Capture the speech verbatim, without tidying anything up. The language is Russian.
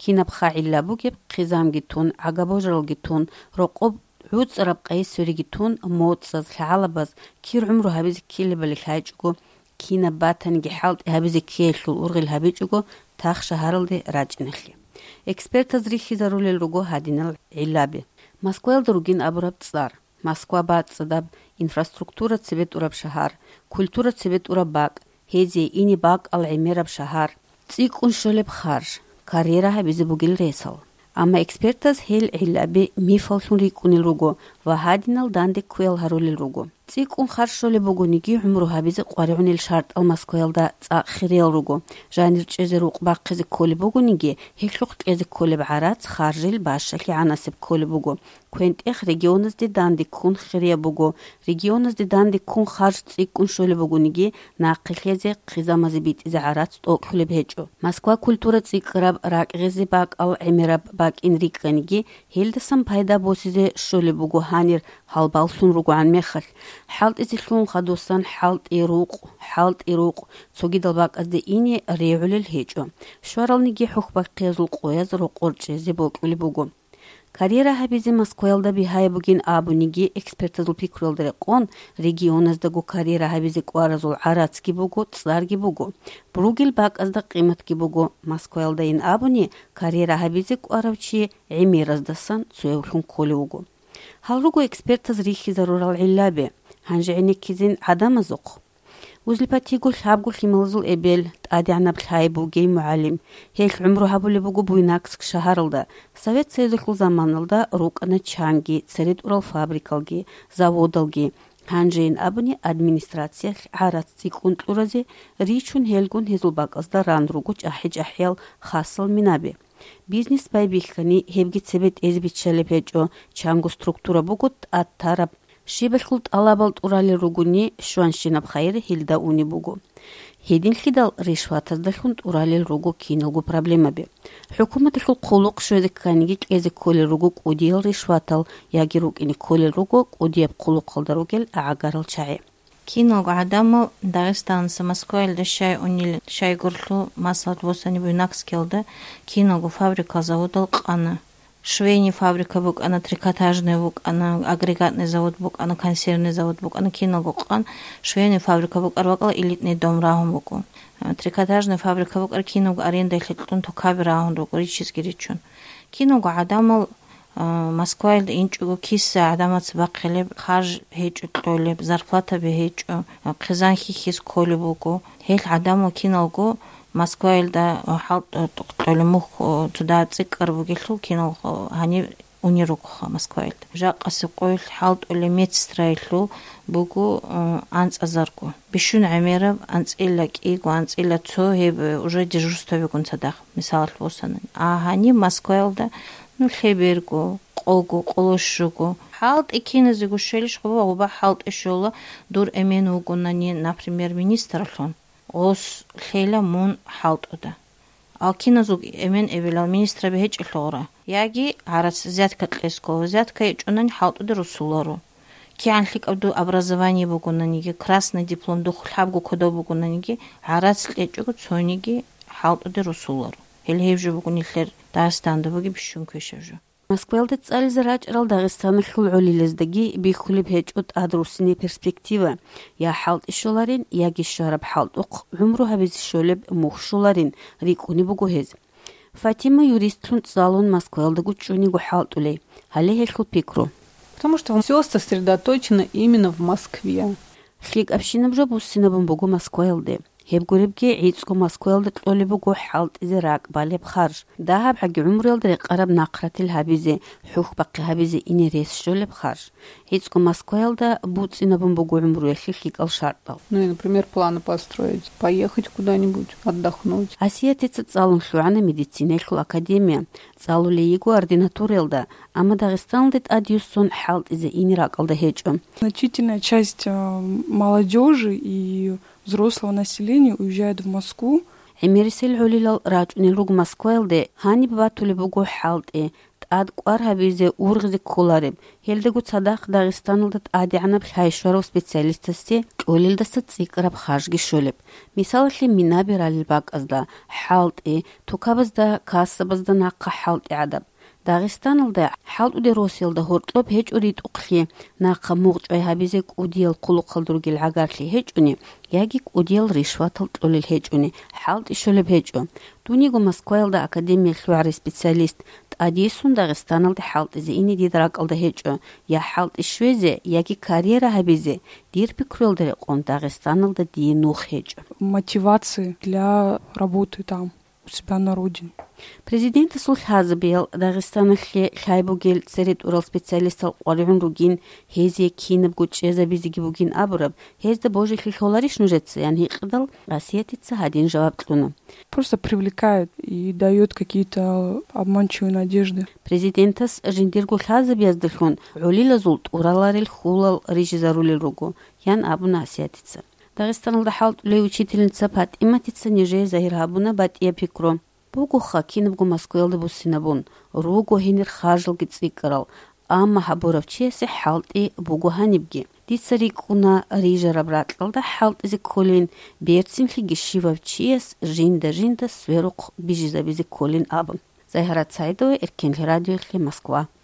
кинабхаилла бугеб қизамгитун агабожралгитун роқоб عوض قيس سوريجتون موتسز العلبز كير عمره هبز كيل بالحاججو كينا باتن جحالت هبز كيل الأورغل هبيجو تاخ شهرل دي راجنخلي إكسبرت زريخي ضروري الرجو هادين العلابي مسكوال دروجين أبرب تصار مسكوا بات صدب إنفراستруктура цвет ураб شهر كولتورة цвет ураб باق هذي إني باق العميرة بشهر تيك أنشلب خارج كاريرا هبز بوجل ريسل أما إكسبرتز هيل علابي ميفالشون ريكون الرجو وهادين الداند كويل هرول الرجو تيك أن خارج لبوجو نيجي عمره هبز قارعون الشرط المسكوال دا خيريل رجو جانير جزروق باقز كل بوجو نيجي هيك لقط إذا كل بعرات خارج الباش اللي عناسب كل بوجو كنت إخ ريجيونز دي داند كون خيريا بوجو ريجيونز دي داند كون خارج تيك أن شول بوجو نيجي ناقل خيزة قيزة مزبيت إذا عرات أو كل بهجو مسكوا كولتورة تيك راب راك غزي باك أو عمراب باك إن ريك نيجي هيل دسم بايدا بوسيزة شول بوجو هانير هالبالسون رجو عن مخل حالت إزلون خدوسان حالت إيروق حالت إيروق سوجي دلباك أزدي إني ريعول الهجو شوارل نيجي حخبا قيزل قويز روقور جزي بوك ولبوغو كاريرا هبيزي مسكويل دا بيهاي بوغين آبو نيجي إكسبرتازل بيكرول دريقون ريجيونز داغو كاريرا هبيزي قوارزول عراتسكي بوغو تصدارجي بوغو بروغيل باك أزدا قيمتكي بوغو مسكويل دا إن آبوني كاريرا هبيزي قواروشي عميرز دسان سويولون كولي وغو هالروغو إكسبرتاز ريخي ضرورة العلابي هنجعني كيزين عدم زوق وزلباتيقول حابقول خيمالزول إبيل تقادي عنا بالحايبو جاي معلم هيك عمرو هابو اللي بوغو بويناكسك شهرالدا سويت سيزوكل زمانالدا روك أنا تشانجي سريد أورال فابريكالجي زاودالجي هنجين أبني أدمينستراتسيا عارات سيكون تلورازي ريشون هيلغون هزول باق أصدا راندروغوش أحيج أحيال خاصل منابي بيزنس باي بيخاني هبجي تسبت إزبيت شالبيجو چانگو структура بوغوت أتارب شيبخلت ألابالت أورالي روغوني شوانشينا بخير هيلدا أوني بوغو هيدين خدال ريشوات أزدخلت أورالي روغو كينالغو проблема بي حكومة الخل قولوق شوذك كانيجيك إزي كولي روغوك وديال ريشواتال ياجي روغ إني كولي روغوك ودياب قولوق قلدروغيل أعاقارل شاعي كينالغو عدامل داغستان سمسكويل دا شاي أونيل شاي غرلو масалат босани буйнакскелда كينالغو фабрика заводал قانا швейный фабрика бук, ана трикотажный бук, ана агрегатный завод бук, ана консервный завод бук, ана кино гуқан, швейный фабрика бук, арвакала элитный дом рахун буку. Трикотажный фабрика бук, ар кино аренда хлетун тукаби рахун бук, ричизги ричун. Кино гу адамал Москва илда инчугу кисса адамат сбақилеб, хаж хечу тойлеб, зарплата би хечу, қизан хихис коли буку. Хел адамал кино гу Москва илда халт тойлемух туда цикар бугилу кино хани унирук Москва илда. Жақасы қойл халт оле медстройлу бугу анц азарку. Бишун амераб анц иллак игу анц илла цо хеб уже дежурство бекун садах. Мисал лосанан. А хани Москва илда ну хебергу قوگو قلوشگو حالت اکینه زیگو شلیش خوبه و با حالت اشولا دور امینو گونانی например министрлон اوس خیلی مون حالت اوده اکینه زوگ امین اویلال министра به هیچ اخلوره یاگی عرض زیاد کتلسکو زیاد که چونن حالت اوده رسولارو کی انخیک ابدو образование بگونانیگی красный диплом دو خلابگو کدو بگونانیگی عرض لیچگو چونیگی حالت اوده رسولارو هلی هیچ بگونی خیر داستانده بگی بشون کشیجو Москвалды цаль зарач рал Дагестан хулули лездagi бихулиб хечут адрусини перспектива я халт ишоларин я гишараб халт ук умру хабиз шолеб мухшуларин рикуни бугуhez Фатима юристлун залун Москвалдагу чуни гу халт улей хали хелху пикру потому что все сосредоточено именно в Москве хлик общинам жабуссинабун бугу Москвалды هبقولبكي عيدسكو مسكويل تطلبوكو حالت إزراق بالي بخارج داهب حق عمريل دري قرب ناقرة الهابيزي حوخ بقي هابيزي إني ريس شول بخارج عيدسكو مسكويل دا بوتسينا بمبوكو عمرو يخليك الشارطة ну и например планы построить поехать куда-нибудь отдохнуть Асия تتصالون شلوعنا ميديسينة الخل أكاديمية تصالو لييقو أرديناتوريل دا أما داغستان دت أديوسون حالت إزا إني راقل دا هيجو Значительная часть молодежи и взрослого населения уезжает в Москву. عميرسل عليل راجعني روج مسكويل دي هاني بباتو لبوغو حالت إيه ад квархабизе ургзи колареб хелдегу цадах Дагестанлдат адианаб хайшваров специалистасти олилдаса цикраб хажги шолеб мисалли минабиралил бакъазда халтъи тукабазда кассабазда наққа халтъи адаб Дагестанлда халтъуди росилда хортлоб хечъури тукъли наққа мугчъай хабизе къудиял қулуқалдургил агарли хечъуни яги къудиял ришватал тъулил хечъуни халтъи шолеб хечъу дунигу Москваилда академия лъуъари специалист Адисун Дагестанлда халтъизе ини дидракъалда хечъу я халтъи швезе яги карьера хабизе дир пикрулдери қон Дагестанлда ди нух хечъу. Мотивация для работы там у себя на родине. Президент Сулхазабел Дагестанлли хайбугел церит урал специалистал қорғын ругин хезе кинеб гучеза бизиги бугин абураб хезде божи хихолариш нужецы ян хиқдал асиятица один жаваб тлуна. Просто привлекает и дает какие-то обманчивые надежды. Президентас жиндиргу Хазабел дылхун улила зулт ураларил хулал режизарулил ругу ян абуна асиятица. Дагестанлда халт улей учительница пат иматица ниже захирхабуна бат я пикро. Бугуха кинебгу Москваилда буссинабун ругу хинир хажлги цикрал амма хабуравчеси халтъи бугуханибги дицари куна рижара братлда халтъизи колин берцинли гишивавчиес жинда жинда сверуқ бижизабизи колин абын Захара Цайдова, Иркенли радио, Москва.